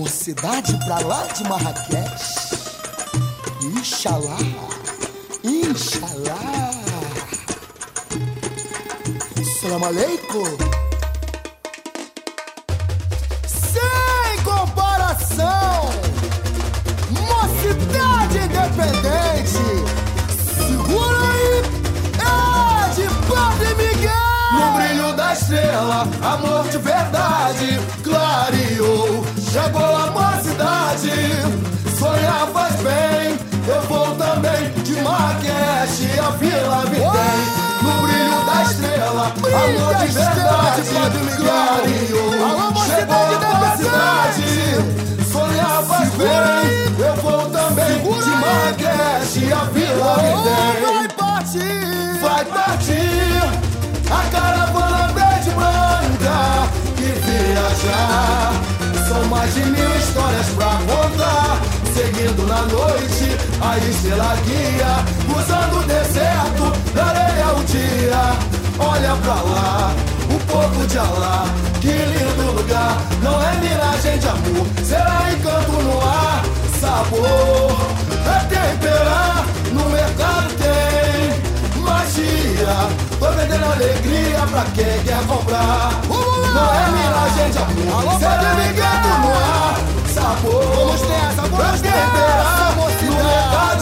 cidade pra lá de Marrakech. Inxalá, Inxalá. Salam aleikum. Sem comparação, Mocidade Independente. Segura aí, é de Padre Miguel. No brilho da estrela, amor de verdade clareou. Chegou a mocidade, sonhar faz bem. Eu vou também de Marrakech, a vila me tem. No brilho da estrela, amor de verdade clareou. Chegou a mocidade, sonhar faz bem. Eu vou também de Marrakech, a vila me tem. Vai partir a caravana verde e branca que viajar. São mais de 1000 histórias pra contar. Seguindo na noite, a estrela guia. Cruzando o deserto, da areia ao dia. Olha pra lá, o povo de Alá. Que lindo lugar, não é miragem de amor. Será encanto no ar, sabor. É temperar, no mercado tem magia, tô vendendo alegria pra quem quer comprar. Não é miragem de amor, será encanto no ar, sabor. Vamos nessa, vamos temperar, no mercado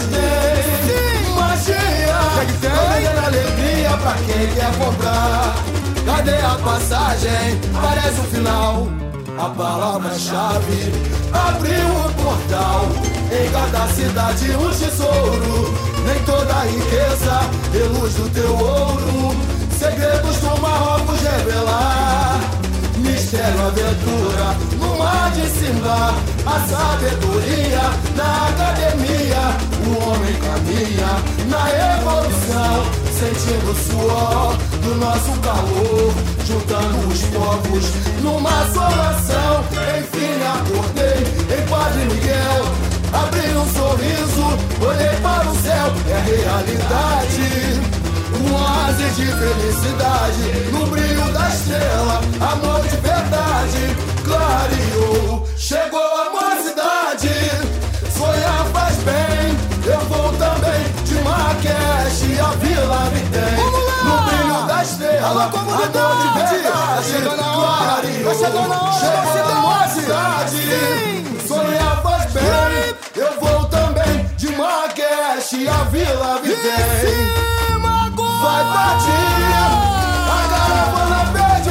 tem magia, tô vendendo alegria pra quem quer comprar. Cadê a passagem? Parece o final. A palavra-chave abriu um portal. Em cada cidade um tesouro. Nem toda a riqueza reluz do teu ouro. Segredos do Marrocos revelar. Mistério, aventura, no mar de Simba. A sabedoria na academia. O homem caminha na evolução. Sentindo o suor do nosso calor. Juntando os povos numa só nação. Enfim acordei em Padre Miguel. Abri um sorriso, olhei para o céu. É realidade, um oásis de felicidade. No brilho da estrela, amor de verdade clareou. Chegou a mocidade, sonhar faz bem. Eu vou também de Marrakech, a vila me tem. No brilho da estrela, amor de verdade clareou. Chegou a mocidade, sonhar faz bem. Eu vou também de Marrakech, a vila me tem. Vai partir a caravana verde e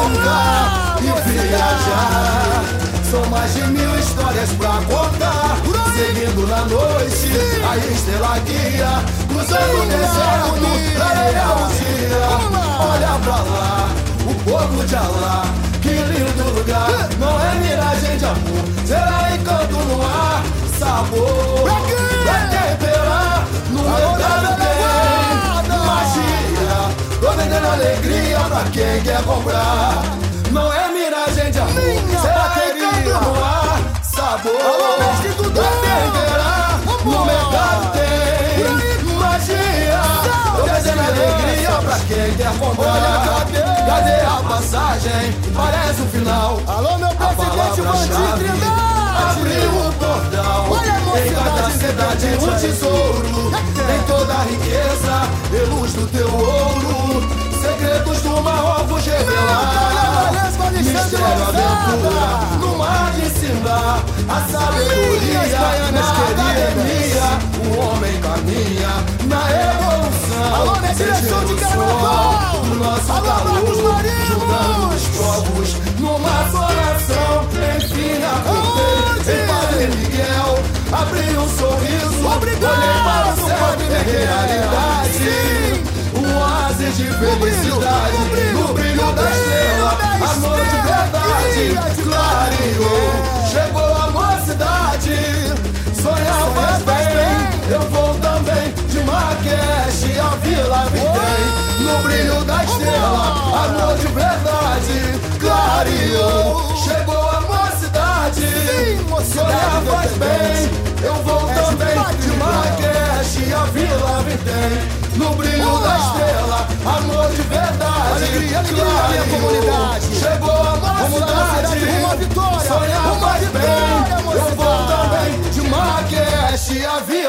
branca e viajar. São mais de 1000 histórias pra contar. Seguindo na noite, a estrela guia. Cruzando o deserto, areia ao dia. Olha pra lá, o povo de Alá. Que lindo lugar, não é miragem de amor. Será encanto no ar, sabor. Vai temperar no mercado tem magia. Tô vendendo alegria pra quem quer comprar. Não é miragem de amor, será encanto no ar, sabor. Vai temperar no mercado tem magia. Tô vendendo alegria pra quem quer comprar. Cadê a passagem? Parece o final. Alô, meu presidente Bandido Trindade. Abriu o portal. Em cada cidade um tesouro. Em toda a riqueza, reluz do teu ouro. Segredos do Marrocos revelar. Mistério, aventura, no mar de Simba. A sabedoria na academia. O homem caminha na evolução. Direção de Carnaval. Do nosso calor, juntando os povos numa só nação. Enfim acordei em Padre Miguel. Abri um sorriso, obrigado, olhei para o céu, é realidade. Um oásis de felicidade. No brilho da estrela, amor de verdade clareou. Chegou a mocidade, sonhar faz bem. Eu vou também de Marrakech, a vila me tem. No brilho da estrela, amor de verdade clareou. Chegou a mocidade, sonhar faz bem. Eu vou também de Marrakech, a vila me tem. No brilho da estrela, amor de verdade. Alegria, alegria, minha comunidade. Chegou a mocidade, vamos lá, cidade, rumo à vitória. sonhar faz bem. de avião.